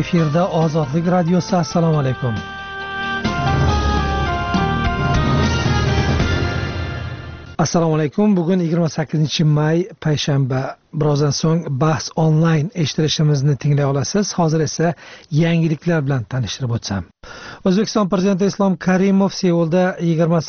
Efirda Ozodlik radiosi. Assalomu alaykum. Assalomu alaykum. Bugun 28-may payshanba. Birozdan so'ng bahs onlayn eshitirishimizni tinglay olasiz. Hozir esa yangiliklar bilan tanishtirib o'tsam. O'zbekiston Prezidenti Islom Karimov Seulda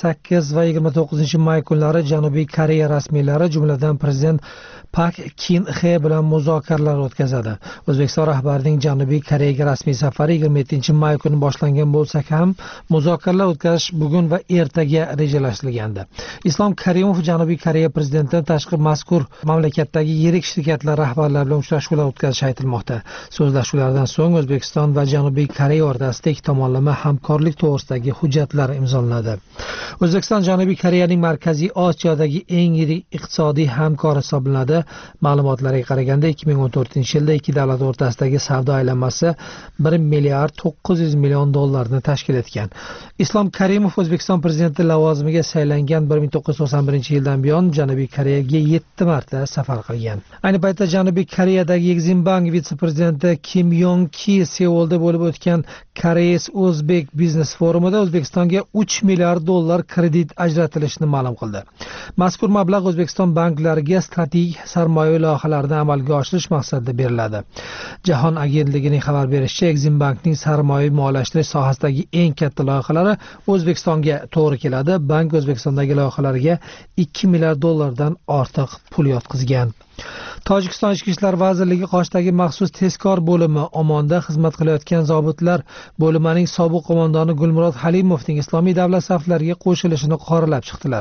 28 va 29-may kunlari Janubiy Koreya rasmiylari, jumladan prezident Pak Kin He bilan muzokaralar o'tkazadi. O'zbekiston rahbarining Janubiy Koreyaga rasmiy safari 27-may kuni boshlangan bo'lsa ham, muzokaralar o'tkazish bugun va ertaga rejalashtirilgandi. Islom Karimov Janubiy Koreya prezidenti tashqi mazkur mamlakatdagi yirik shirkatlar rahbarlari bilan uchrashuvlar o'tkazishi aytilmoqda. So'zlashuvlardan so'ng O'zbekiston va Janubiy Koreya o'rtasida ikki tomonlama hamkorlik to'g'risidagi hujjatlar imzolanadi. O'zbekiston Janubiy Koreyaning Markaziy Osiyodagi eng yirik iqtisodiy hamkori hisoblanadi. Ma'lumotlarga qaraganda 2014-yilda ikki davlat o'rtasidagi savdo aylanmasi 1 milliard 900 million dollarni tashkil etgan. Islom Karimov O'zbekiston prezidenti lavozimiga saylangan 1991-yildan buyon Janubiy Koreyaga 7 marta safar qilgan. Ayni paytda Janubiy Koreyadagi Eximbank vitse-prezidenti Kim Yong-ki Seulda bo'lib o'tgan Koreys-O'zbek biznes forumida O'zbekistonga 3 milliard dollar kredit ajratilishini ma'lum qildi. Mazkur mablag' O'zbekiston banklariga strategik sarmoya loyihalarini amalga oshirish maqsadida beriladi. Jahon agentligining xabar berishicha, Eximbankning sarmoya moliyalashtirish sohasidagi eng katta loyihalari O'zbekistonga to'g'ri keladi. Bank O'zbekistondagi loyihalarga 2 milliard dollardan ortiq pul yotqizgan. Tojikiston Ichki ishlar vazirligi qoshidagi maxsus tezkor bo'limi Omonda xizmat qilayotgan zobitlar bo'limining sobiq qo'mondoni Gulmurod Halimovning Islomiy davlat saflariga qo'shilishini qoralab chiqdilar.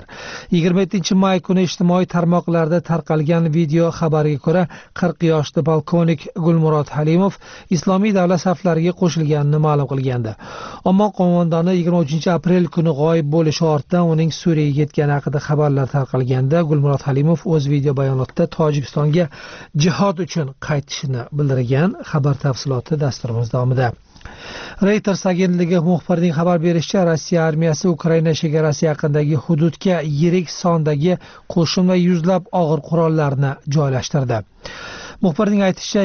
27-may kuni ijtimoiy tarmoqlarda tarqalgan video xabarga ko'ra 40 yoshli polkovnik Gulmurod Halimov Islomiy davlat saflariga qo'shilganini ma'lum qilgandi. Omon qo'mondoni 23-aprel kuni g'oyib bo'lishi ortidan uning Suriyaga ketgani haqida xabarlar tarqalganda, Gulmurod Halimov o'z video bayonotida Tojikistonga jihod uchun qaytishini bildirgan. Xabar tafsiloti dasturimiz davomida. Reuters agentligi muxbirining xabar berishicha, Rossiya armiyasi Ukraina chegarasi yaqinidagi hududga yirik sondagi qo'shin va yuzlab og'ir qurollarni joylashtirdi. Muxbirning aytishicha,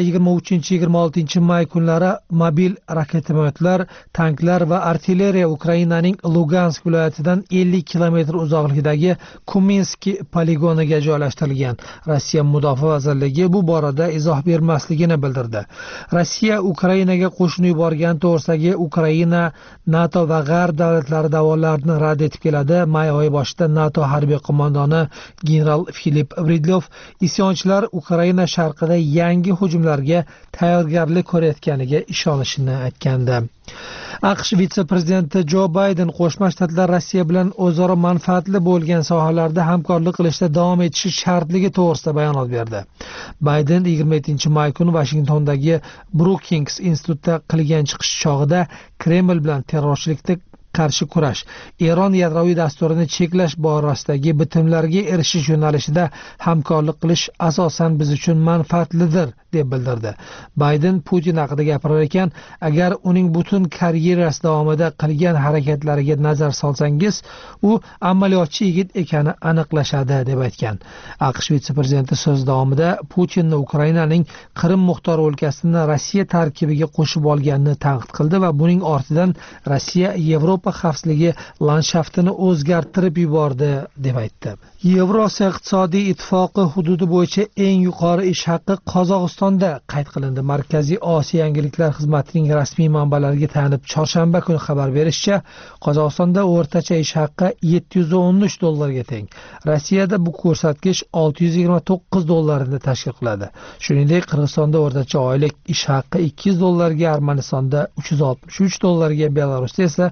23-26-may kunlari mobil raketametlar, tanklar va artilleriya Ukrainaning Lugansk viloyatidan 50 kilometr uzoqlikdagi Kuminsk poligoniga joylashtirilgan. Rossiya Mudofaa vazirligi bu borada izoh bermasligini bildirdi. Rossiya Ukrainaga qo'shin yuborgan to'g'risidagi Ukraina, NATO va G'arb davlatlari da'volarini rad etib keladi. May oyi boshida NATO harbiy qo'mondoni general Filip Vridlov isyonchilar Ukraina sharqida yangi hujumlarga tayyorgarlik ko'rayotganiga ishonishini aytgandi. AQSh vitse-prezidenti Jo Bayden Qo'shma Shtatlar Rossiya bilan o'zaro manfaatli bo'lgan sohalarda hamkorlik qilishda davom etishi shartligi to'g'risida bayonot berdi. Bayden 27-may kuni Washingtondagi Brookings institutida qilgan chiqish chog'ida Kreml bilan terrorchilikda qarshi kurash, Eron yadroviy dasturini cheklash borasidagi bitimlarga erishish yo'nalishida hamkorlik qilish asosan biz uchun manfaatlidir deb bildirdi. Bayden Putin haqida gapirar ekan, agar uning butun karyerasi davomida qilgan harakatlariga nazar solsangiz, u amaliyotchi yigit ekani aniqlashadi deb aytgan. AQSh vitse-prezidenti so'z davomida Putinni Ukrainaning Qrim muxtor o'lkasini Rossiya tarkibiga qo'shib olganini tanqid qildi va buning ortidan Rossiya Yevropa xavfsizligi landshaftini o'zgartirib yubordi deb aytdi. Yevrosiyo iqtisodiy ittifoqi hududi bo'yicha eng yuqori ish haqi Qozog'istonda qayd qilindi. Markaziy Osiyo yangiliklar xizmatining rasmiy manbalariga tayanib chorshanba kuni xabar berishicha, Qozog'istonda o'rtacha ish haqi 713 dollarga teng. Rossiyada bu ko'rsatkich 629 dollarni tashkil qiladi. Shuningdek, Qirg'izistonda o'rtacha oylik ish haqi 200 dollarga, Armanistonda 363 dollarga, Belarusda esa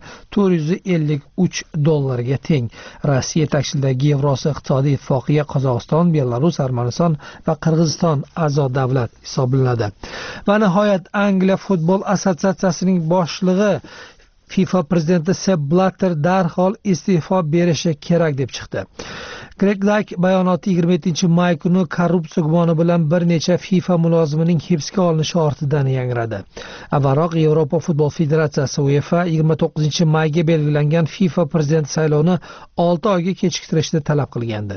453 dollarga teng. Rossiya yetakchiligidagi Yevrosiyo iqtisodiy ittifoqiga Qozog'iston, Belarus, Armaniston va Qirg'iziston a'zo davlat hisoblanadi. Va nihoyat Angliya futbol assotsiatsiyasining boshlig'i FIFA prezidenti Sepp Blatter darhol iste'fo berishi kerak deb chiqdi. Greg Dyke bayonoti 27-may kuni korrupsiya gumoni bilan bir necha FIFA mulozimining hibsga olinishi ortidan yangradi. Avvalroq Yevropa futbol federatsiyasi UEFA 29-mayga belgilangan FIFA prezident saylovini 6 oyga kechiktirishni talab qilgandi.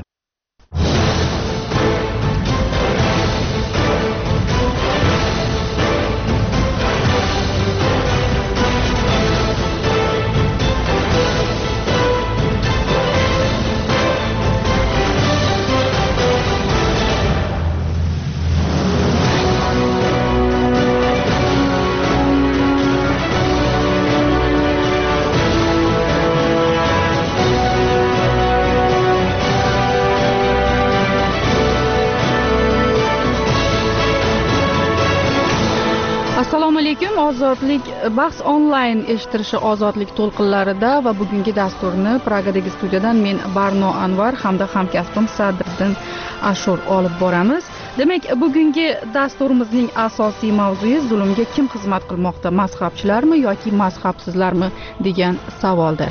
ozodlik bahs onlayn eshittirishi ozodlik to'lqinlarida va bugungi dasturni Pragadagi studiyadan men Barno Anvar hamda hamkasbim Sadriddin Ashur olib boramiz. Demak, bugungi dasturimizning asosiy mavzui zulmga kim xizmat qilmoqda, mazhabchilarmi yoki mazhabsizlarmi degan savoldir.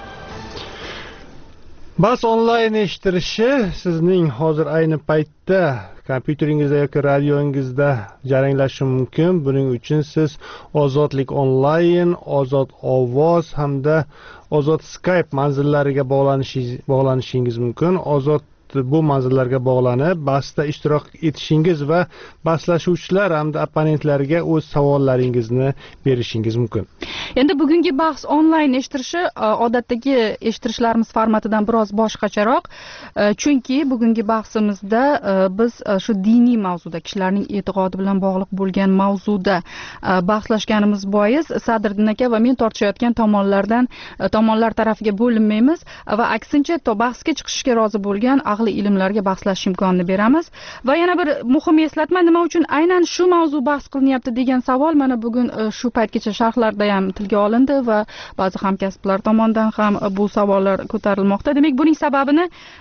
Bahs onlayn eshittirishi sizning hozir ayni paytda kompyuteringizda yoki radiongizda jaranglashi mumkin. Buning uchun siz Ozodlik onlayn, Ozod ovoz hamda Ozod Skype manzillariga bog'lanishingiz mumkin. Ozod bu manzillarga bog'lanib, bahsda ishtirok etishingiz va bahslashuvchilar hamda opponentlarga o'z savollaringizni berishingiz mumkin. Endi bugungi bahs onlayn eshittirishi odatdagi eshittirishlarimiz formatidan biroz boshqacharoq, chunki bugungi bahsimizda biz shu diniy mavzuda, kishilarning e'tiqodi bilan bog'liq bo'lgan mavzuda bahslashganimiz bois Sadriddin aka va men tortishayotgan tomonlar tarafiga bo'linmaymiz va aksincha bahsga chiqishga rozi bo'lgan ahli ilmlarga bahslashish imkonini beramiz. Va yana bir muhim eslatma, nima uchun aynan shu mavzu bahs qilinyapti degan savol mana bugun shu paytgacha sharhlarda ham tilga olindi va ba'zi hamkasblar tomonidan ham bu savollar ko'tarilmoqda. Demak, buning sababini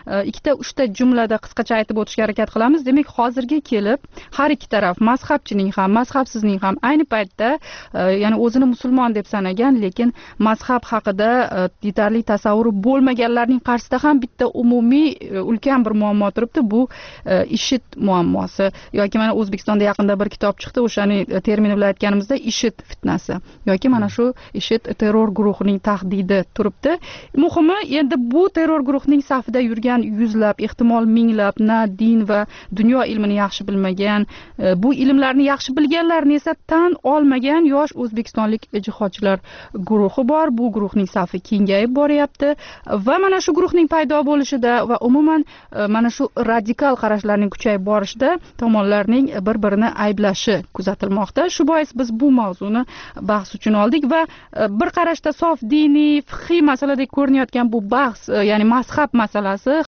2-3 jumlada qisqacha aytib o'tishga harakat qilamiz. Demak, hozirga kelib har ikki taraf, mazhabchining ham, mazhabsizning ham ayni paytda ya'ni o'zini musulmon deb sanagan, lekin mazhab haqida yetarli tasavvuri bo'lmaganlarning qarshisida ham bitta umumiy ulkan bir muammo turibdi. Bu IShID muammosi yoki mana O'zbekistonda yaqinda bir kitob chiqdi, o'shani termini bilan aytganimizda IShID fitnasi yoki mana shu IShID terror guruhining tahdidi turibdi. Muhimi, endi bu terror guruhining safida yurgan yuzlab, ehtimol minglab na din va dunyo ilmini yaxshi bilmagan, bu ilmlarni yaxshi bilganlarni esa tan olmagan yosh o'zbekistonlik jihodchilar guruhi bor. Bu guruhning safi kengayib boryapti va mana shu guruhning paydo bo'lishida va umuman mana shu radikal qarashlarning kuchayib borishida tomonlarning bir-birini ayblashi kuzatilmoqda. Shu bois biz bu mavzuni bahs uchun oldik va bir qarashda sof diniy, fiqhiy masaladek ko'rinayotgan bu bahs, ya'ni mazhab masalasi